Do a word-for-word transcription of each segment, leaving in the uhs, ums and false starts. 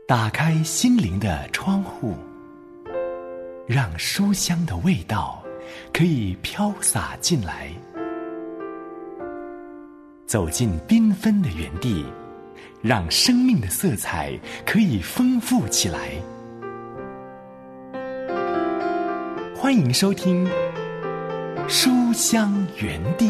打开心灵的窗户，让书香的味道可以飘洒进来。走进缤纷的园地，让生命的色彩可以丰富起来。欢迎收听书香园地。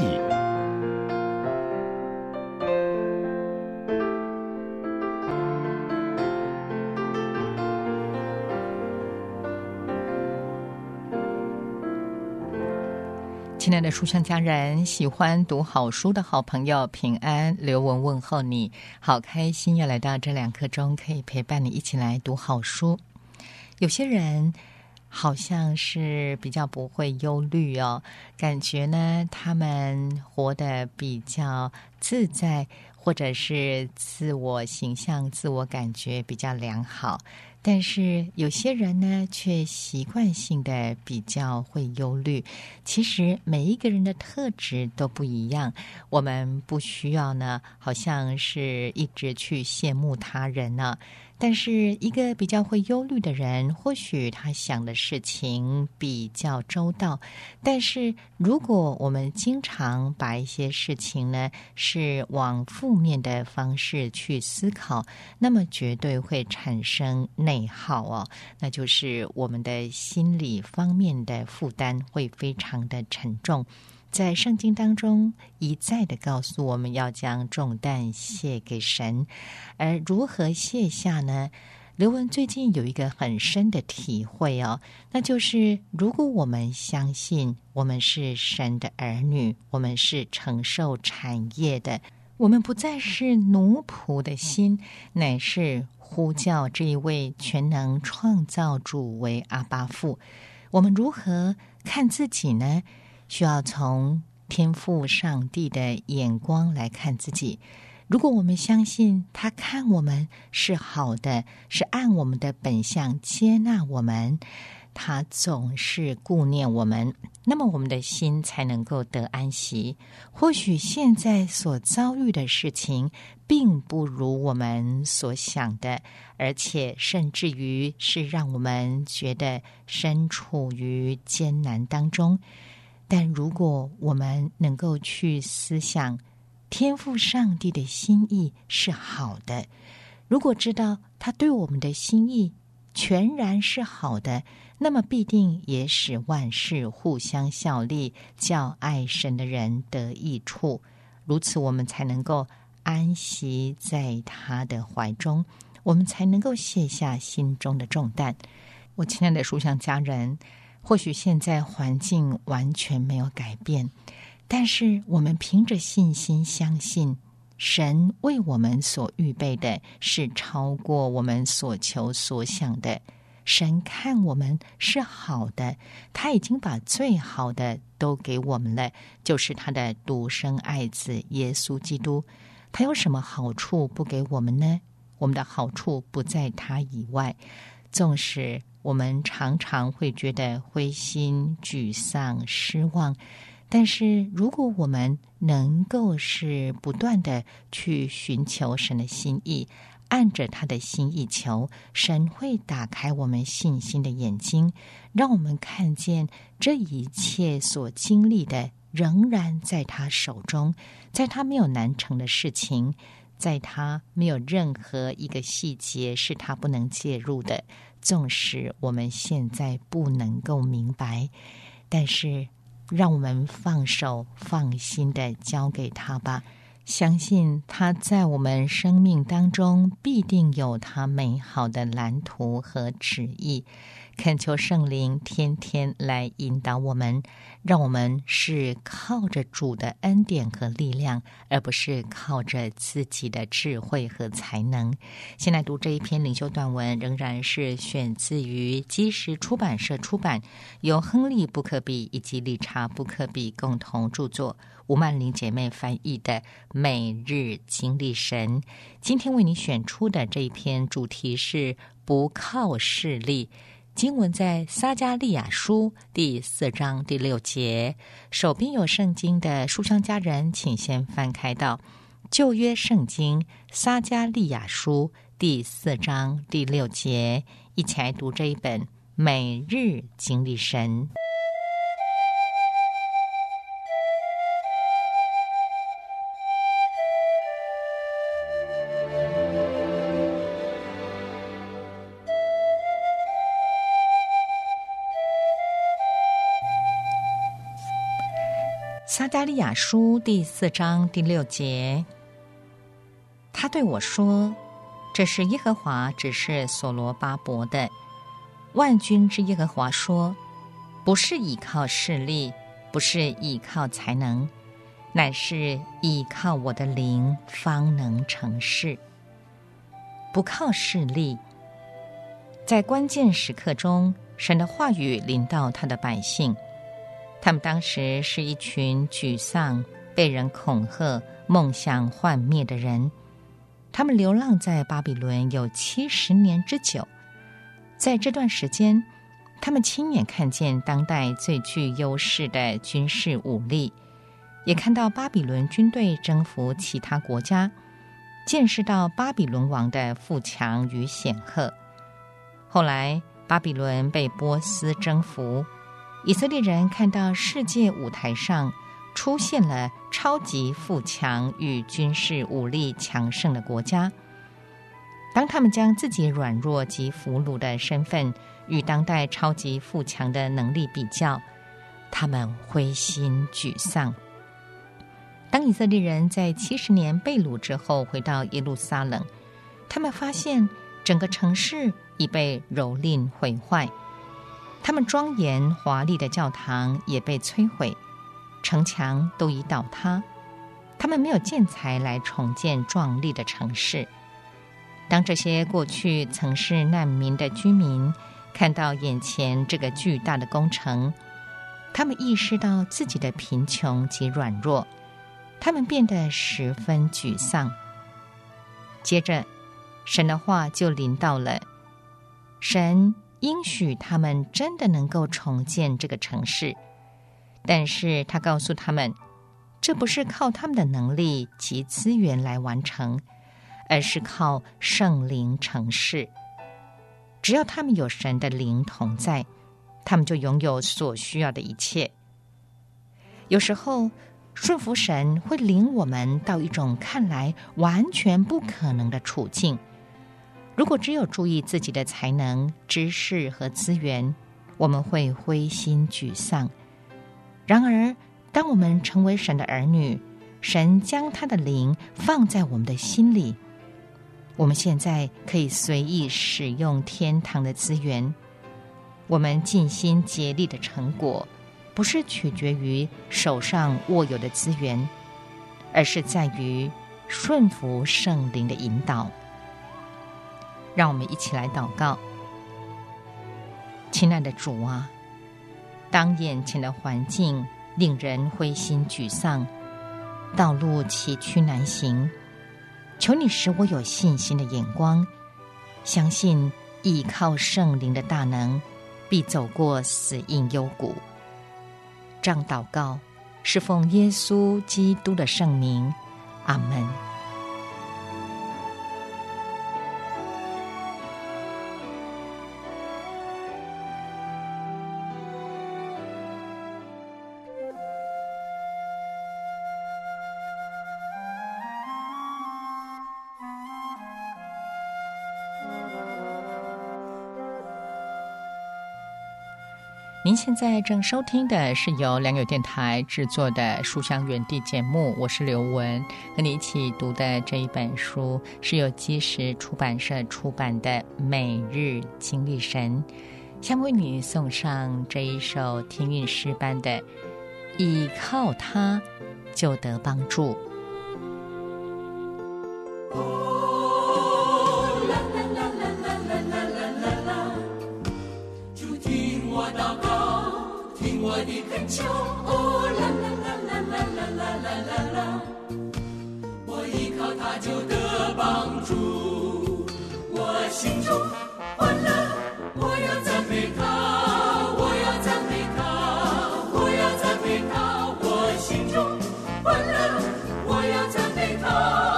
亲爱的书香家人，喜欢读好书的好朋友，平安，刘文问候你，好开心又来到这两刻钟，可以陪伴你一起来读好书。有些人好像是比较不会忧虑哦，感觉呢他们活得比较自在，或者是自我形象、自我感觉比较良好。但是有些人呢，却习惯性的比较会忧虑。其实每一个人的特质都不一样，我们不需要呢，好像是一直去羡慕他人呢。但是一个比较会忧虑的人，或许他想的事情比较周到，但是如果我们经常把一些事情呢是往负面的方式去思考，那么绝对会产生内耗哦，那就是我们的心理方面的负担会非常的沉重。在圣经当中一再的告诉我们要将重担卸给神，而如何卸下呢？刘文最近有一个很深的体会哦，那就是如果我们相信我们是神的儿女，我们是承受产业的，我们不再是奴仆的心，乃是呼叫这一位全能创造主为阿爸父。我们如何看自己呢？需要从天父上帝的眼光来看自己。如果我们相信他看我们是好的，是按我们的本相接纳我们，他总是顾念我们，那么我们的心才能够得安息。或许现在所遭遇的事情并不如我们所想的，而且甚至于是让我们觉得身处于艰难当中。但如果我们能够去思想天父上帝的心意是好的，如果知道他对我们的心意全然是好的，那么必定也使万事互相效力，叫爱神的人得益处。如此我们才能够安息在他的怀中，我们才能够卸下心中的重担。我亲爱的书香家人，或许现在环境完全没有改变，但是我们凭着信心相信神为我们所预备的是超过我们所求所想的。神看我们是好的，他已经把最好的都给我们了，就是他的独生爱子耶稣基督。他有什么好处不给我们呢？我们的好处不在他以外。纵使我们常常会觉得灰心、沮丧、失望，但是如果我们能够是不断的去寻求神的心意，按着他的心意求，神会打开我们信心的眼睛，让我们看见这一切所经历的仍然在他手中，在他没有难成的事情，在他没有任何一个细节是他不能介入的。纵使我们现在不能够明白，但是让我们放手放心的交给他吧，相信他在我们生命当中必定有他美好的蓝图和旨意。恳求圣灵天天来引导我们，让我们是靠着主的恩典和力量，而不是靠着自己的智慧和才能。现在读这一篇灵修短文，仍然是选自于基石出版社出版，由亨利·布克比以及理查·布克比共同著作，吴曼玲姐妹翻译的《每日经历神》。今天为你选出的这一篇主题是不靠势力。经文在撒迦利亚书第四章第六节，手边有圣经的书香家人，请先翻开到旧约圣经撒迦利亚书第四章第六节，一起来读这一本每日经历神。撒迦利亚书第四章第六节，他对我说，这是耶和华指示所罗巴伯的。万军之耶和华说，不是倚靠势力，不是倚靠才能，乃是倚靠我的灵方能成事。不靠势力。在关键时刻中，神的话语临到他的百姓，他们当时是一群沮丧、被人恐吓、梦想幻灭的人。他们流浪在巴比伦有七十年之久。在这段时间，他们亲眼看见当代最具优势的军事武力，也看到巴比伦军队征服其他国家，见识到巴比伦王的富强与显赫。后来，巴比伦被波斯征服，以色列人看到世界舞台上出现了超级富强与军事武力强盛的国家。当他们将自己软弱及俘虏的身份与当代超级富强的能力比较，他们灰心沮丧。当以色列人在七十年被掳之后回到耶路撒冷，他们发现整个城市已被蹂躏毁坏，他们庄严华丽的教堂也被摧毁，城墙都已倒塌，他们没有建材来重建壮丽的城市。当这些过去曾是难民的居民看到眼前这个巨大的工程，他们意识到自己的贫穷及软弱，他们变得十分沮丧。接着，神的话就临到了，神应许他们真的能够重建这个城市，但是他告诉他们，这不是靠他们的能力及资源来完成，而是靠圣灵成事。只要他们有神的灵同在，他们就拥有所需要的一切。有时候，顺服神会领我们到一种看来完全不可能的处境。如果只有注意自己的才能、知识和资源，我们会灰心沮丧。然而，当我们成为神的儿女，神将他的灵放在我们的心里，我们现在可以随意使用天堂的资源。我们尽心竭力的成果，不是取决于手上握有的资源，而是在于顺服圣灵的引导。让我们一起来祷告。亲爱的主啊，当眼前的环境令人灰心沮丧，道路崎岖难行，求你使我有信心的眼光，相信依靠圣灵的大能，必走过死荫幽谷。这样祷告是奉耶稣基督的圣名，阿们。您现在正收听的是由良友电台制作的书香园地节目，我是刘文，和你一起读的这一本书是由基石出版社出版的《每日经历神》，想为你送上这一首天韵诗般的《倚靠他就得帮助》。 我的恳求，哦啦啦啦啦啦啦啦啦啦，我依靠它就得帮助，我心中欢乐，我要赞美它，我要赞美它，我要赞美它，我心中欢乐，我要赞美它。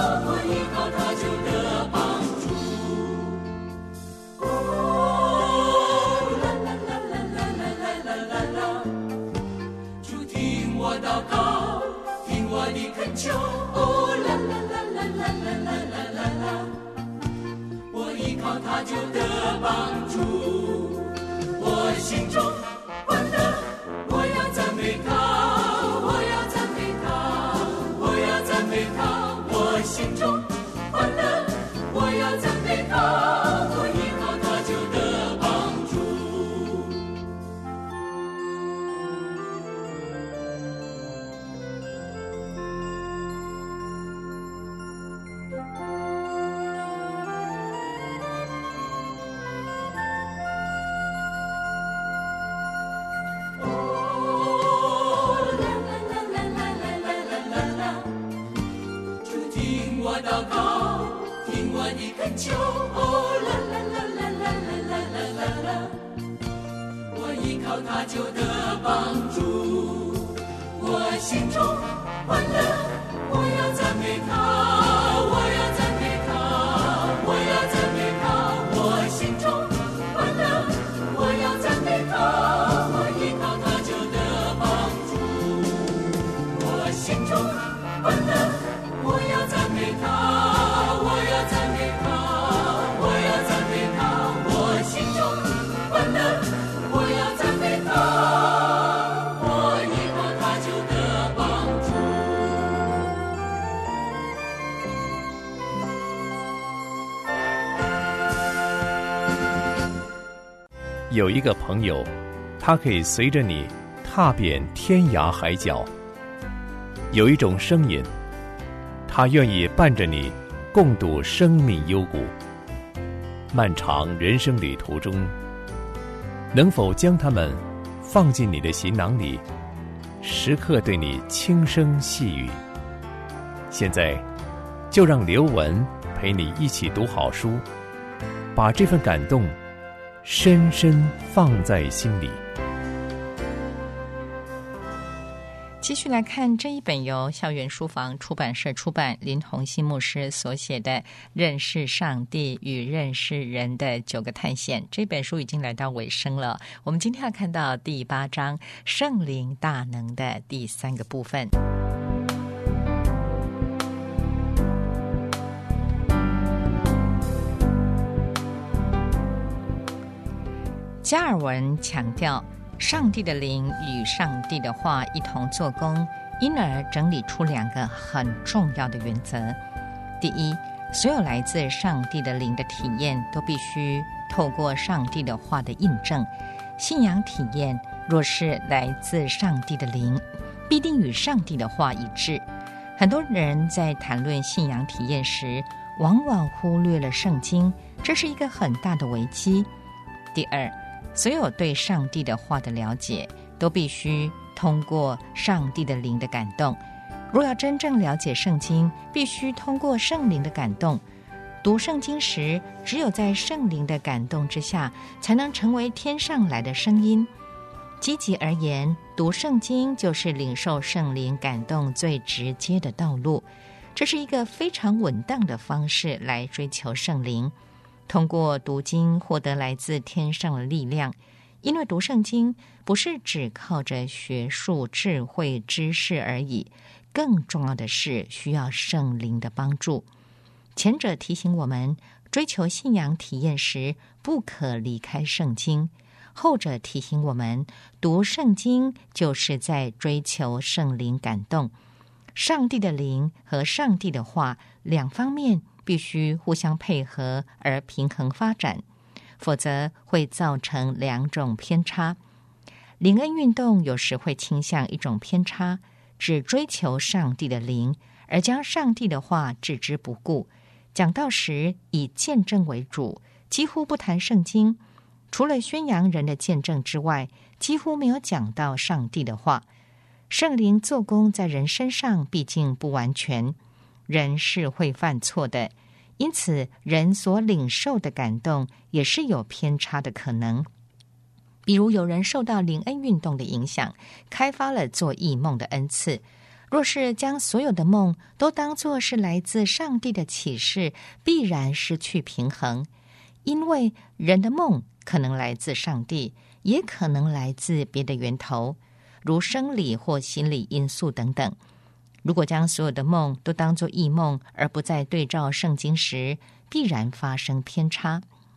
他就得帮助。我心中欢乐，我要赞美他，我要赞美他，我要赞美他。我心中欢乐，我要赞美他，我依靠他就得帮助。祷告，听我的恳求，哦啦啦啦啦啦啦啦啦啦，我依靠他就得帮助。我心中欢乐，我要赞美他，我要赞美他，我要赞美他。我心中欢乐，我要赞美他，我依靠他就得帮助。我心中欢乐，我要赞美他，我要赞美他，我要赞美他。我心中欢乐，我要赞美他，我依靠他就得帮助。 有一个朋友，他可以随着你踏遍天涯海角。有一种声音，他愿意伴着你共度生命幽谷。漫长人生旅途中，能否将它们放进你的行囊里，时刻对你轻声细语？现在就让刘文陪你一起读好书，把这份感动深深放在心里。 继续来看这一本由校园书房出版社出版，林鸿信牧师所写的《认识上帝与认识人的九个探险》。这本书已经来到尾声了，我们今天要看到第八章圣灵大能的第三个部分。加尔文强调，上帝的灵与上帝的话一同做工，因而整理出两个很重要的原则。第一，所有来自上帝的灵的体验都必须透过上帝的话的印证。信仰体验若是来自上帝的灵，必定与上帝的话一致。很多人在谈论信仰体验时，往往忽略了圣经，这是一个很大的危机。第二，所有对上帝的话的了解都必须通过上帝的灵的感动。若要真正了解圣经，必须通过圣灵的感动。读圣经时，只有在圣灵的感动之下，才能成为天上来的声音。积极而言，读圣经就是领受圣灵感动最直接的道路。这是一个非常稳当的方式来追求圣灵。通过读经获得来自天上的力量，因为读圣经不是只靠着学术、智慧、知识而已，更重要的是需要圣灵的帮助。前者提醒我们，追求信仰体验时不可离开圣经；后者提醒我们，读圣经就是在追求圣灵感动。上帝的灵和上帝的话两方面必须互相配合而平衡发展，否则会造成两种偏差。灵恩运动有时会倾向一种偏差，只追求上帝的灵，而将上帝的话置之不顾。讲道时以见证为主，几乎不谈圣经。除了宣扬人的见证之外，几乎没有讲到上帝的话。圣灵做工在人身上毕竟不完全，人是会犯错的，因此人所领受的感动也是有偏差的可能。比如有人受到灵恩运动的影响，开发了做异梦的恩赐，若是将所有的梦都当作是来自上帝的启示，必然失去平衡。因为人的梦可能来自上帝，也可能来自别的源头，如生理或心理因素等等。如果将所有的梦都当作异梦，而不再对照圣经时，必然发生偏差。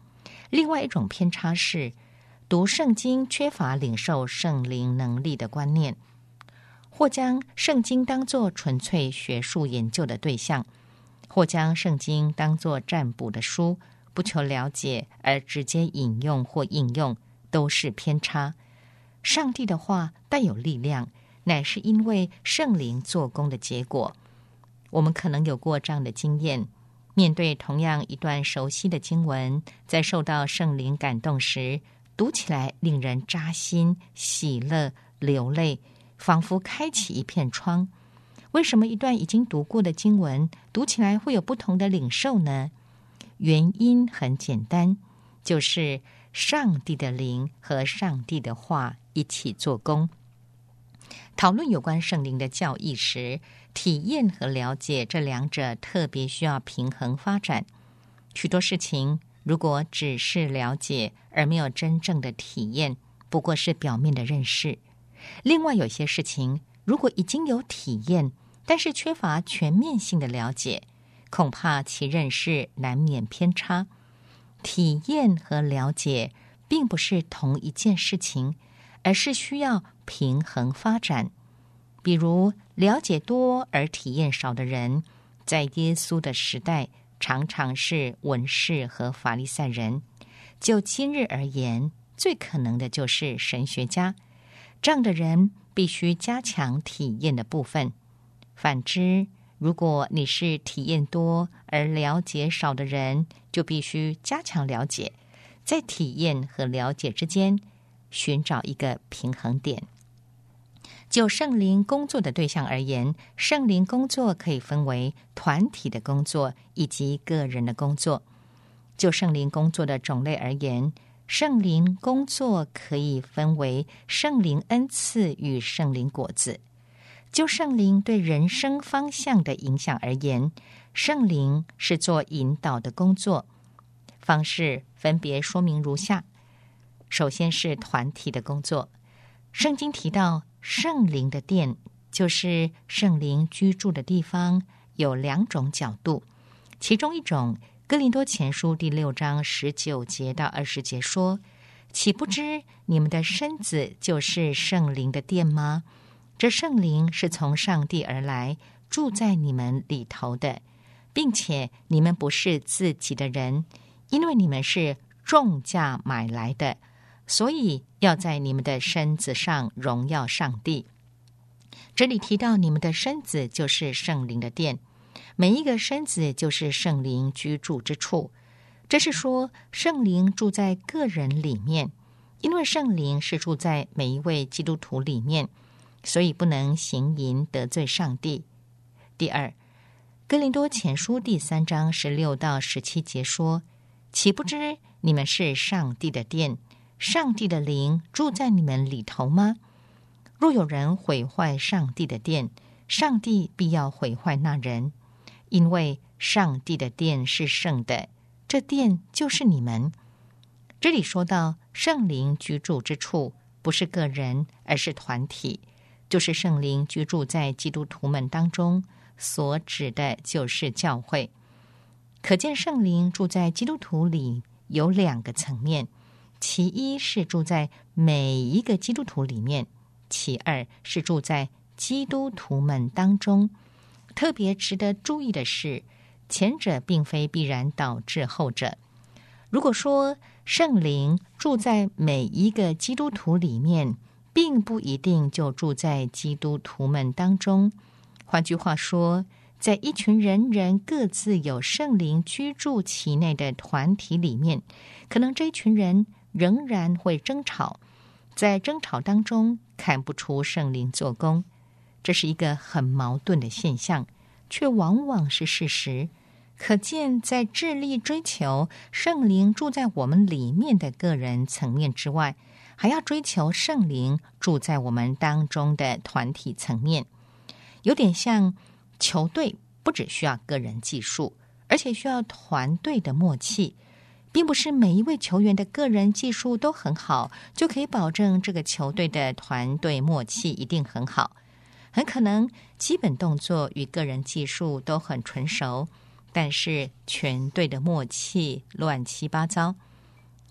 另外一种偏差是读圣经缺乏领受圣灵能力的观念，或将圣经当作纯粹学术研究的对象，或将圣经当作占卜的书，不求了解而直接引用或应用，都是偏差。上帝的话带有力量，乃是因为圣灵做工的结果。我们可能有过这样的经验，面对同样一段熟悉的经文，在受到圣灵感动时，读起来令人扎心、喜乐、流泪，仿佛开启一片窗。为什么一段已经读过的经文，读起来会有不同的领受呢？原因很简单，就是上帝的灵和上帝的话一起做工。讨论有关圣灵的教义时，体验和了解这两者特别需要平衡发展。许多事情如果只是了解而没有真正的体验，不过是表面的认识。另外有些事情如果已经有体验，但是缺乏全面性的了解，恐怕其认识难免偏差。体验和了解并不是同一件事情，而是需要平衡发展。比如了解多而体验少的人，在耶稣的时代常常是文士和法利赛人，就今日而言，最可能的就是神学家。这样的人必须加强体验的部分。反之，如果你是体验多而了解少的人，就必须加强了解，在体验和了解之间寻找一个平衡点。就圣灵工作的对象而言，圣灵工作可以分为团体的工作以及个人的工作。就圣灵工作的种类而言，圣灵工作可以分为圣灵恩赐与圣灵果子。就圣灵对人生方向的影响而言，圣灵是做引导的工作，方式分别说明如下。首先是团体的工作。圣经提到圣灵的殿，就是圣灵居住的地方，有两种角度。其中一种，哥林多前书第六章十九节到二十节说，岂不知你们的身子就是圣灵的殿吗？这圣灵是从上帝而来，住在你们里头的，并且你们不是自己的人，因为你们是重价买来的，所以要在你们的身子上荣耀上帝。这里提到你们的身子就是圣灵的殿，每一个身子就是圣灵居住之处。这是说圣灵住在个人里面，因为圣灵是住在每一位基督徒里面，所以不能行淫得罪上帝。第二，哥林多前书第三章十六到十七节说，岂不知你们是上帝的殿，上帝的灵住在你们里头吗？若有人毁坏上帝的殿，上帝必要毁坏那人，因为上帝的殿是圣的，这殿就是你们。这里说到圣灵居住之处，不是个人，而是团体，就是圣灵居住在基督徒们当中，所指的就是教会。可见圣灵住在基督徒里有两个层面，其一是住在每一个基督徒里面，其二是住在基督徒们当中。特别值得注意的是，前者并非必然导致后者。如果说圣灵住在每一个基督徒里面，并不一定就住在基督徒们当中。换句话说，在一群人人各自有圣灵居住其内的团体里面，可能这一群人仍然会争吵，在争吵当中看不出圣灵做工，这是一个很矛盾的现象，却往往是事实。可见在致力追求圣灵住在我们里面的个人层面之外，还要追求圣灵住在我们当中的团体层面。有点像球队不只需要个人技术，而且需要团队的默契，并不是每一位球员的个人技术都很好，就可以保证这个球队的团队默契一定很好。很可能基本动作与个人技术都很纯熟，但是全队的默契乱七八糟。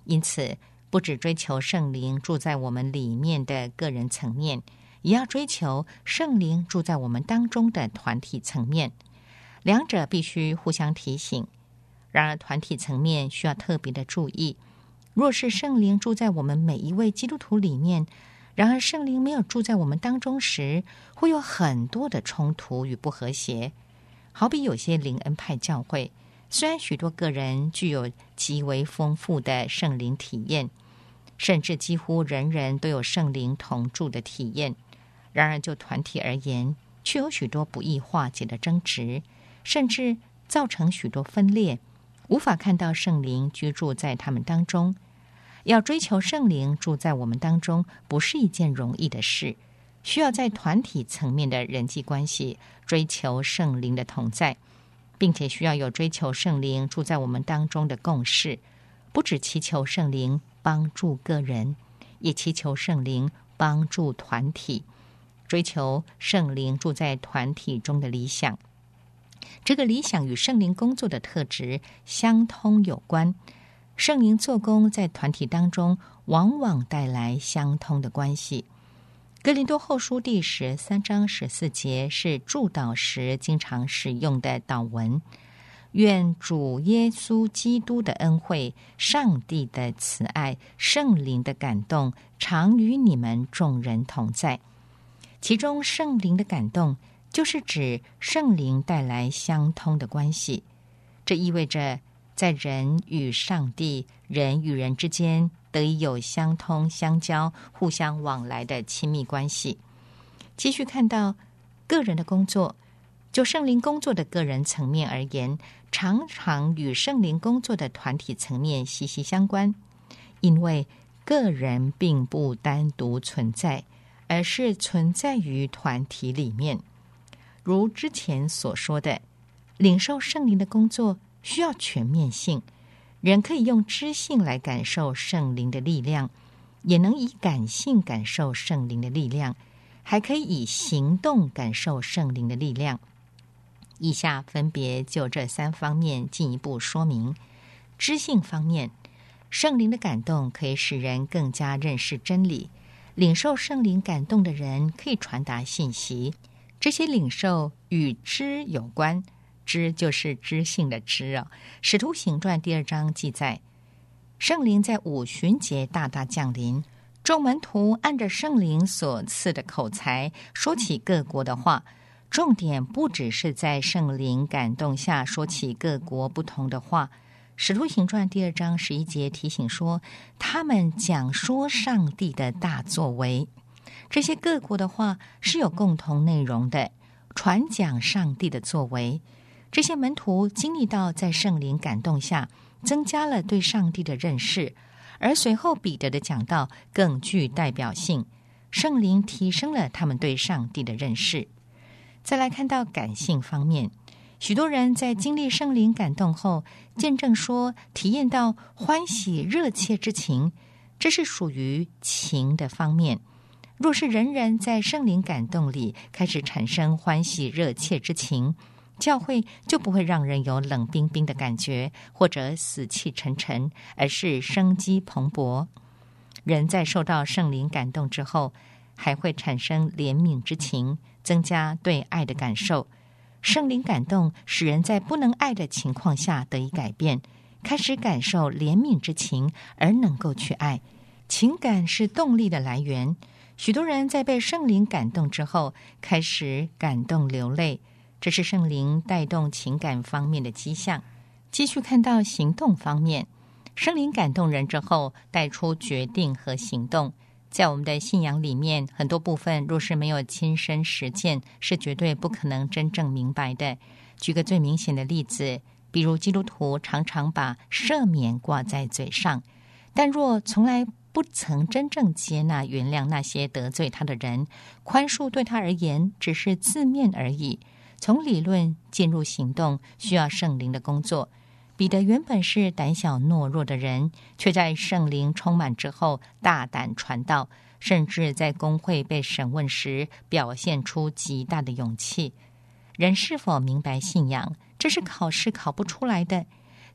因此不只追求圣灵住在我们里面的个人层面，也要追求圣灵住在我们当中的团体层面，两者必须互相提醒。然而团体层面需要特别的注意，若是圣灵住在我们每一位基督徒里面，然而圣灵没有住在我们当中时，会有很多的冲突与不和谐。好比有些灵恩派教会，虽然许多个人具有极为丰富的圣灵体验，甚至几乎人人都有圣灵同住的体验，然而就团体而言，却有许多不易化解的争执，甚至造成许多分裂，无法看到圣灵居住在他们当中。要追求圣灵住在我们当中，不是一件容易的事，需要在团体层面的人际关系追求圣灵的同在，并且需要有追求圣灵住在我们当中的共识，不只祈求圣灵帮助个人，也祈求圣灵帮助团体，追求圣灵住在团体中的理想。这个理想与圣灵工作的特质相通有关，圣灵做工在团体当中往往带来相通的关系。哥林多后书第十三章十四节是祝祷时经常使用的祷文。愿主耶稣基督的恩惠、上帝的慈爱、圣灵的感动常与你们众人同在。其中圣灵的感动就是指圣灵带来相通的关系，这意味着在人与上帝、人与人之间得以有相通、相交、互相往来的亲密关系。继续看到个人的工作，就圣灵工作的个人层面而言，常常与圣灵工作的团体层面息息相关，因为个人并不单独存在，而是存在于团体里面。如之前所说的，领受圣灵的工作需要全面性，人可以用知性来感受圣灵的力量，也能以感性感受圣灵的力量，还可以以行动感受圣灵的力量。以下分别就这三方面进一步说明。知性方面，圣灵的感动可以使人更加认识真理，领受圣灵感动的人可以传达信息，这些领受与知有关，知就是知性的知啊。使徒行传第二章记载，圣灵在五旬节大大降临，众门徒按着圣灵所赐的口才说起各国的话，重点不只是在圣灵感动下说起各国不同的话。使徒行传第二章十一节提醒说，他们讲说上帝的大作为。这些各国的话是有共同内容的，传讲上帝的作为。这些门徒经历到在圣灵感动下增加了对上帝的认识，而随后彼得的讲道更具代表性，圣灵提升了他们对上帝的认识。再来看到感性方面，许多人在经历圣灵感动后，见证说体验到欢喜热切之情，这是属于情的方面。若是人人在圣灵感动里开始产生欢喜热切之情，教会就不会让人有冷冰冰的感觉，或者死气沉沉，而是生机蓬勃。人在受到圣灵感动之后，还会产生怜悯之情，增加对爱的感受。圣灵感动使人在不能爱的情况下得以改变，开始感受怜悯之情，而能够去爱。情感是动力的来源，许多人在被圣灵感动之后，开始感动流泪，这是圣灵带动情感方面的迹象。继续看到行动方面，圣灵感动人之后，带出决定和行动。在我们的信仰里面，很多部分若是没有亲身实践，是绝对不可能真正明白的。举个最明显的例子，比如基督徒常常把赦免挂在嘴上，但若从来不曾真正接纳原谅那些得罪他的人，宽恕对他而言只是字面而已。从理论进入行动，需要圣灵的工作。彼得原本是胆小懦弱的人，却在圣灵充满之后大胆传道，甚至在公会被审问时表现出极大的勇气。人是否明白信仰，这是考试考不出来的。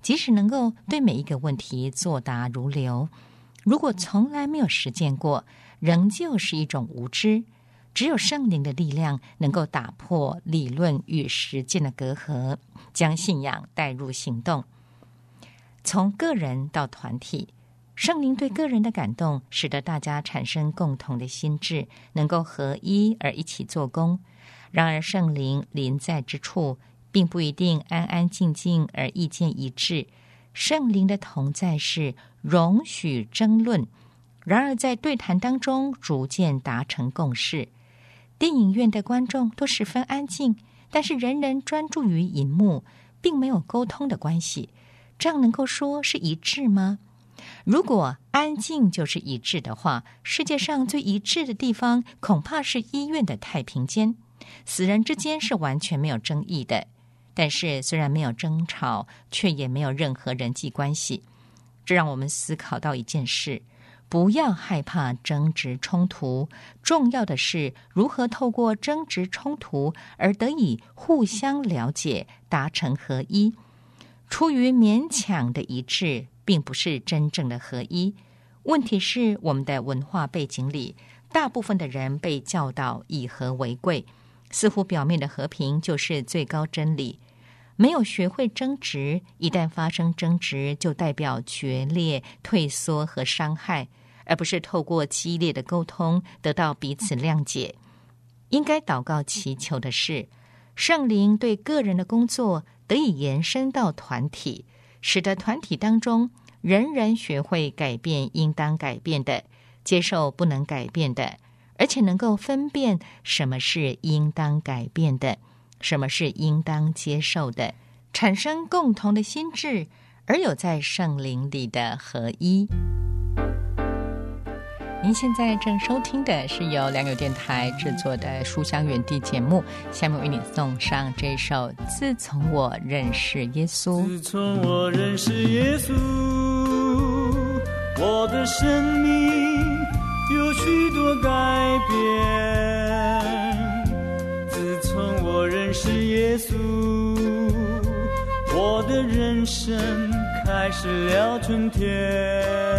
即使能够对每一个问题作答如流，如果从来没有实践过，仍旧是一种无知。只有圣灵的力量能够打破理论与实践的隔阂，将信仰带入行动。从个人到团体，圣灵对个人的感动，使得大家产生共同的心志，能够合一而一起做工。然而圣灵临在之处，并不一定安安静静而意见一致。圣灵的同在是容许争论，然而在对谈当中逐渐达成共识。电影院的观众都十分安静，但是人人专注于荧幕，并没有沟通的关系。这样能够说是一致吗？如果安静就是一致的话，世界上最一致的地方恐怕是医院的太平间。死人之间是完全没有争议的，但是虽然没有争吵，却也没有任何人际关系。这让我们思考到一件事：不要害怕争执冲突，重要的是如何透过争执冲突而得以互相了解，达成合一。出于勉强的一致，并不是真正的合一。问题是我们的文化背景里，大部分的人被教导以和为贵，似乎表面的和平就是最高真理。没有学会争执，一旦发生争执，就代表决裂、退缩和伤害，而不是透过激烈的沟通得到彼此谅解。应该祷告祈求的是，圣灵对个人的工作得以延伸到团体，使得团体当中人人学会改变应当改变的，接受不能改变的，而且能够分辨什么是应当改变的，什么是应当接受的，产生共同的心志，而有在圣灵里的合一。您现在正收听的是由良友电台制作的《书香园地》节目，下面为你送上这首《自从我认识耶稣》。 自从我认识耶稣，我的生命有许多改变。自从我认识耶稣，我的人生开始了春天。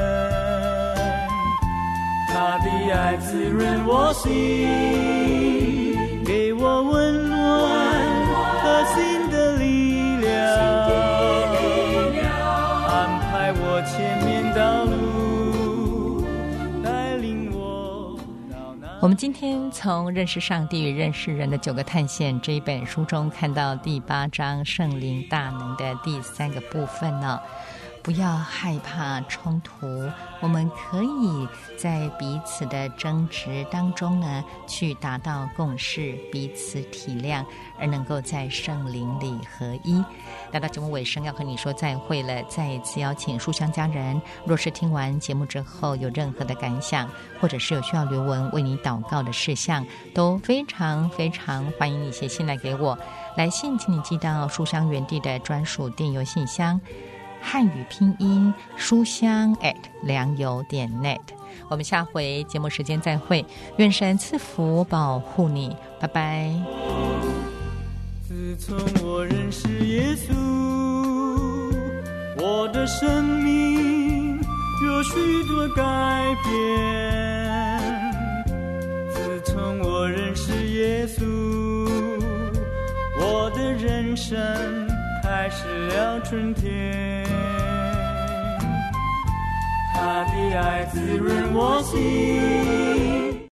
他的爱滋润我心，给我温暖和新的力量，安排我前面道路，带领我到那。 我们今天从认识上帝与认识人的九个探险这一本书中看到第八章圣灵大能的第三个部分呢。不要害怕冲突，我们可以在彼此的争执当中呢，去达到共识，彼此体谅，而能够在圣灵里合一。来到节目尾声，要和你说再会了。再一次邀请书香家人，若是听完节目之后有任何的感想，或者是有需要留文为你祷告的事项，都非常非常欢迎你写信来给我。来信请你寄到书香园地的专属电邮信箱，汉语拼音书香 at 良友点 net。 我们下回节目时间再会，愿神赐福保护你，拜拜。 自从我认识耶稣，我的生命有许多改变。自从我认识耶稣，我的人生开始了春天。他的爱滋润我心，